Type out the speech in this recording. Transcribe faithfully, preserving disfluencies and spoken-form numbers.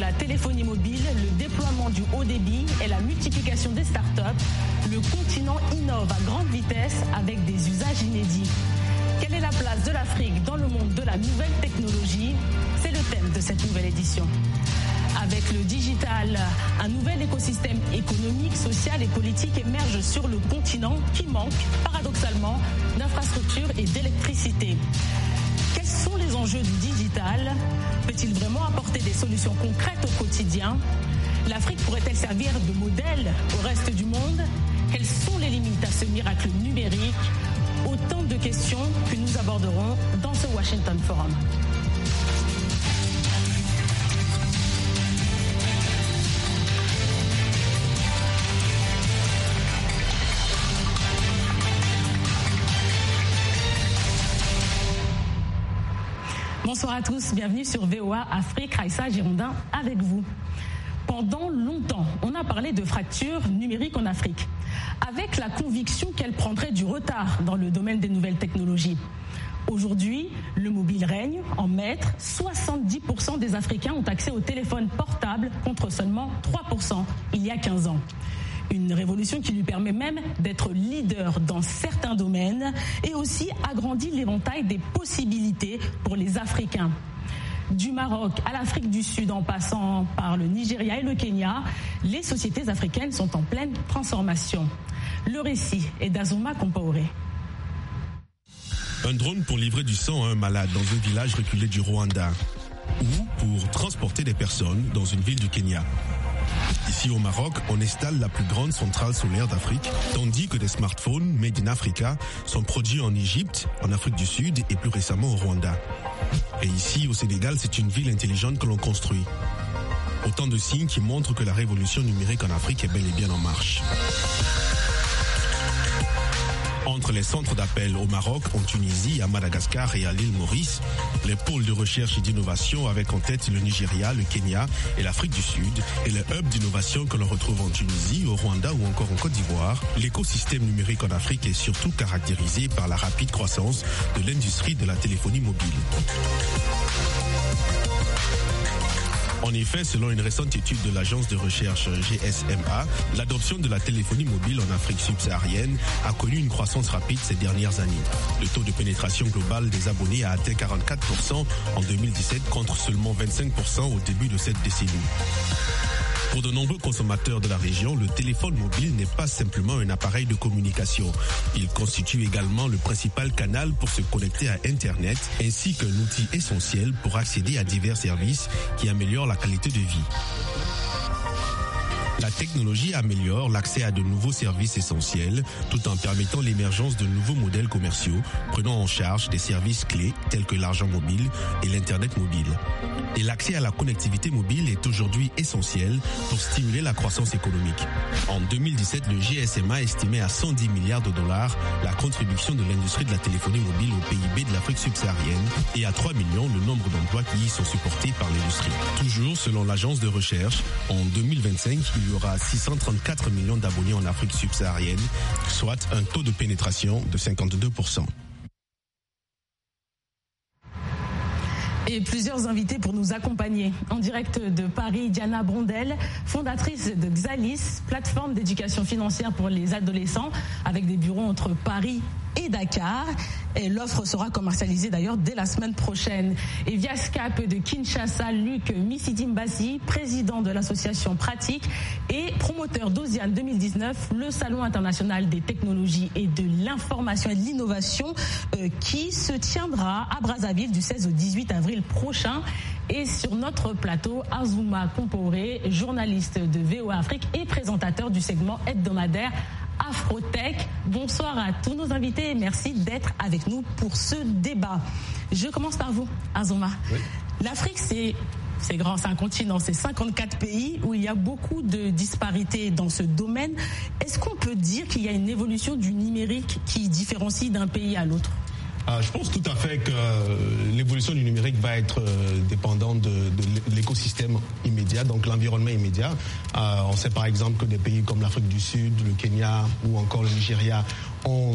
la téléphonie mobile, le déploiement du haut débit et la multiplication des startups, le continent innove à grande vitesse avec des usages inédits. Quelle est la place de l'Afrique dans le monde de la nouvelle technologie? C'est le thème de cette nouvelle édition. Avec le digital, un nouvel écosystème économique, social et politique émerge sur le continent qui manque, paradoxalement, d'infrastructures et d'électricité. Quels sont les enjeux du digital? Peut-il vraiment apporter des solutions concrètes au quotidien? L'Afrique pourrait-elle servir de modèle au reste du monde? Quelles sont les limites à ce miracle numérique? Autant de questions que nous aborderons dans ce Washington Forum. Bonsoir à tous, bienvenue sur V O A Afrique, Raïssa Girondin avec vous. Pendant longtemps, on a parlé de fracture numérique en Afrique, avec la conviction qu'elle prendrait du retard dans le domaine des nouvelles technologies. Aujourd'hui, le mobile règne en maître. soixante-dix pour cent des Africains ont accès au téléphone portable contre seulement trois pour cent il y a quinze ans. Une révolution qui lui permet même d'être leader dans certains domaines et aussi agrandit l'éventail des possibilités pour les Africains. Du Maroc à l'Afrique du Sud en passant par le Nigeria et le Kenya, les sociétés africaines sont en pleine transformation. Le récit est d'Azuma Compaoré. Un drone pour livrer du sang à un malade dans un village reculé du Rwanda ou pour transporter des personnes dans une ville du Kenya. Ici au Maroc, on installe la plus grande centrale solaire d'Afrique, tandis que des smartphones made in Africa sont produits en Égypte, en Afrique du Sud et plus récemment au Rwanda. Et ici au Sénégal, c'est une ville intelligente que l'on construit. Autant de signes qui montrent que la révolution numérique en Afrique est bel et bien en marche. Entre les centres d'appel au Maroc, en Tunisie, à Madagascar et à l'île Maurice, les pôles de recherche et d'innovation avec en tête le Nigeria, le Kenya et l'Afrique du Sud, et les hubs d'innovation que l'on retrouve en Tunisie, au Rwanda ou encore en Côte d'Ivoire, l'écosystème numérique en Afrique est surtout caractérisé par la rapide croissance de l'industrie de la téléphonie mobile. En effet, selon une récente étude de l'agence de recherche G S M A, l'adoption de la téléphonie mobile en Afrique subsaharienne a connu une croissance rapide ces dernières années. Le taux de pénétration global des abonnés a atteint quarante-quatre pour cent en deux mille dix-sept contre seulement vingt-cinq pour cent au début de cette décennie. Pour de nombreux consommateurs de la région, le téléphone mobile n'est pas simplement un appareil de communication. Il constitue également le principal canal pour se connecter à Internet, ainsi qu'un outil essentiel pour accéder à divers services qui améliorent la qualité de vie. La technologie améliore l'accès à de nouveaux services essentiels tout en permettant l'émergence de nouveaux modèles commerciaux prenant en charge des services clés tels que l'argent mobile et l'Internet mobile. Et l'accès à la connectivité mobile est aujourd'hui essentiel pour stimuler la croissance économique. En deux mille dix-sept, le G S M A estimait à cent dix milliards de dollars la contribution de l'industrie de la téléphonie mobile au P I B de l'Afrique subsaharienne et à trois millions le nombre d'emplois qui y sont supportés par l'industrie. Toujours selon l'agence de recherche, en deux mille vingt-cinq, il y aura six cent trente-quatre millions d'abonnés en Afrique subsaharienne, soit un taux de pénétration de cinquante-deux pour cent. Et plusieurs invités pour nous accompagner. En direct de Paris, Diana Brondel, fondatrice de Xalis, plateforme d'éducation financière pour les adolescents, avec des bureaux entre Paris et Dakar. Et l'offre sera commercialisée d'ailleurs dès la semaine prochaine. Et via Skype de Kinshasa, Luc Misidimbasi, président de l'association Pratique et promoteur d'Osiane deux mille dix-neuf, le Salon international des technologies et de l'information et de l'innovation euh, qui se tiendra à Brazzaville du seize au dix-huit avril prochain. Et sur notre plateau, Azuma Compaoré, journaliste de V O A Afrique et présentateur du segment hebdomadaire Afrotech. Bonsoir à tous nos invités et merci d'être avec nous pour ce débat. Je commence par vous, Azuma. Oui. L'Afrique, c'est, c'est grand, c'est un continent, c'est cinquante-quatre pays où il y a beaucoup de disparités dans ce domaine. Est-ce qu'on peut dire qu'il y a une évolution du numérique qui différencie d'un pays à l'autre ? Euh, je pense tout à fait que l'évolution du numérique va être euh, dépendante de, de l'écosystème immédiat, donc l'environnement immédiat. Euh, on sait par exemple que des pays comme l'Afrique du Sud, le Kenya ou encore le Nigeria ont